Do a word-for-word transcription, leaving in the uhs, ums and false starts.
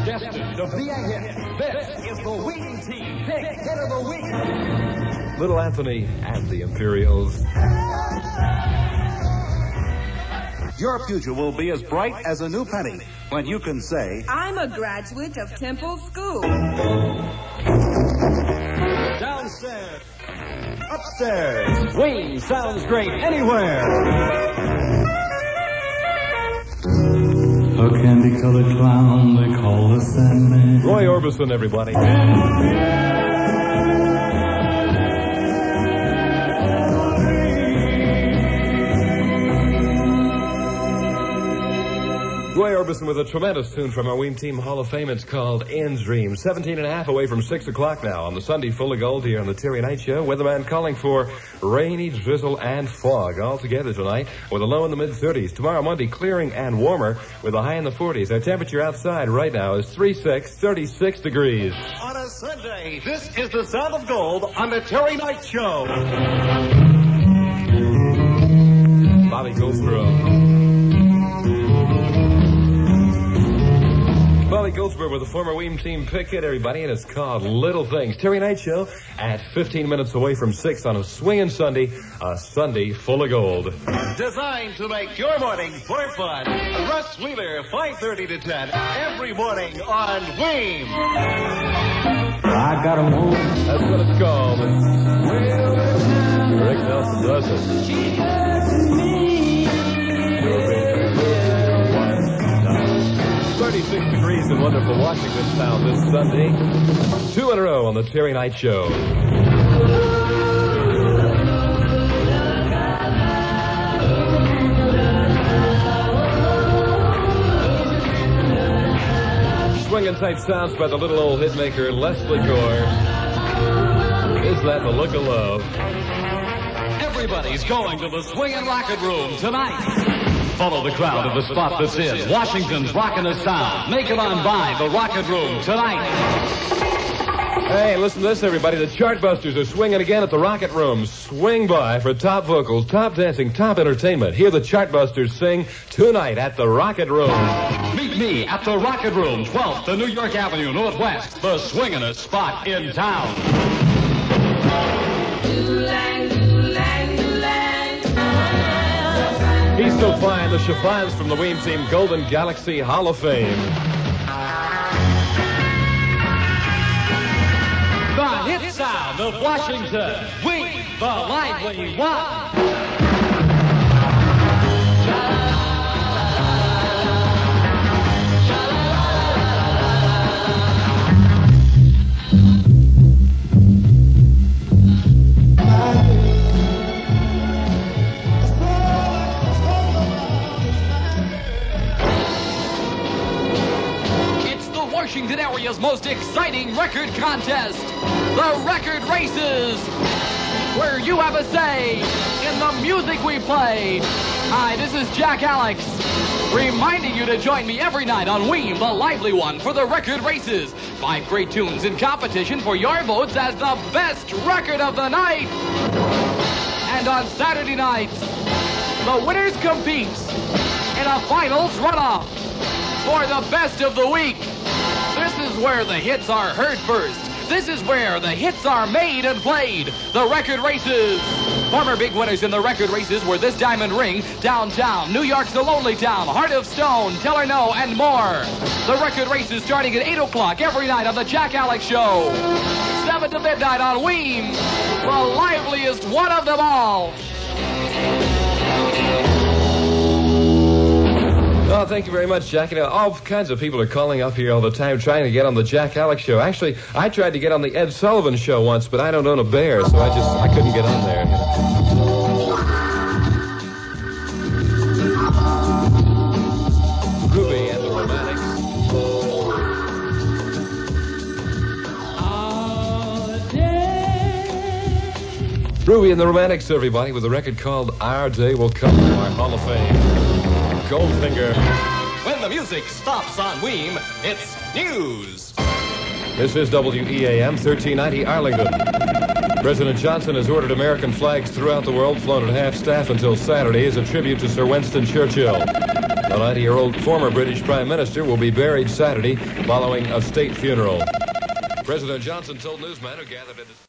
destined to be a hit. This is the Wheaton Team Pick Hit of the Week. Little Anthony and the Imperials. Your future will be as bright as a new penny when you can say, I'm a graduate of Temple School. Downstairs. Upstairs. Wayne sounds great anywhere. A candy-colored clown they call the Sandman. Roy Orbison, everybody. Roy Orbison with a tremendous tune from our Wheaton Team Hall of Fame. It's called Anne's Dream. Seventeen and a half away from six o'clock now on the Sunday Full of Gold here on the Terry Knight Show. Weatherman calling for rainy, drizzle, and fog all together tonight with a low in the mid-thirties. Tomorrow, Monday, clearing and warmer with a high in the forties. Our temperature outside right now is three six, thirty-six degrees. On a Sunday, this is the Sound of Gold on the Terry Knight Show. Bobby Goldsboro. Bobby Goldsboro with a former Wheaton Team Pick Hit, everybody, and it's called Little Things. Terry Knight Show at fifteen minutes away from six on a swinging Sunday, a Sunday full of gold. Designed to make your morning more fun. Russ Wheeler, five thirty to ten, every morning on Wheam. I got a woman. That's what it's called. Rick Nelson does it. She hurts me. thirty-six degrees in wonderful Washington town this Sunday. Two in a row on the Terry Knight Show. Swinging type sounds by the little old hitmaker Leslie Gore. Is that the look of love? Everybody's going to the Swingin' Rocket Room tonight. Follow the crowd to the spot that's in Washington's Rockin' the Sound. Make it on by the Rocket Room tonight. Hey, listen to this, everybody. The Chartbusters are swinging again at the Rocket Room. Swing by for top vocals, top dancing, top entertainment. Hear the Chartbusters sing tonight at the Rocket Room. Meet me at the Rocket Room, twelfth to New York Avenue, Northwest. The swingin'est spot in town. He's still flying the chiffons from the Wheaton Team Golden Galaxy Hall of Fame. The hit sound of Washington. We, the lively one. Washington area's most exciting record contest, the Record Races, where you have a say in the music we play. Hi, this is Jack Alex, reminding you to join me every night on Weem, the lively one, for the Record Races. Five great tunes in competition for your votes as the best record of the night. And on Saturday nights, the winners compete in a finals runoff for the best of the week. This is where the hits are heard first. This is where the hits are made and played. The Record Races. Former big winners in the Record Races were This Diamond Ring, Downtown, New York's The Lonely Town, Heart of Stone, Tell Her No, and more. The Record Races starting at eight o'clock every night on the Jack Alex Show. seven to midnight on Weem, the liveliest one of them all. Oh, thank you very much, Jack. You know, all kinds of people are calling up here all the time trying to get on the Jack Alex Show. Actually, I tried to get on the Ed Sullivan Show once, but I don't own a bear, so I just, I couldn't get on there. Ruby and the Romantics. Ruby and the Romantics, everybody, with a record called Our Day Will Come, our Hall of Fame. Goldfinger. When the music stops on Weem, it's news. This is W E A M, thirteen ninety Arlington. President Johnson has ordered American flags throughout the world flown at half-staff until Saturday as a tribute to Sir Winston Churchill. The ninety-year-old former British Prime Minister will be buried Saturday following a state funeral. President Johnson told newsmen who gathered at his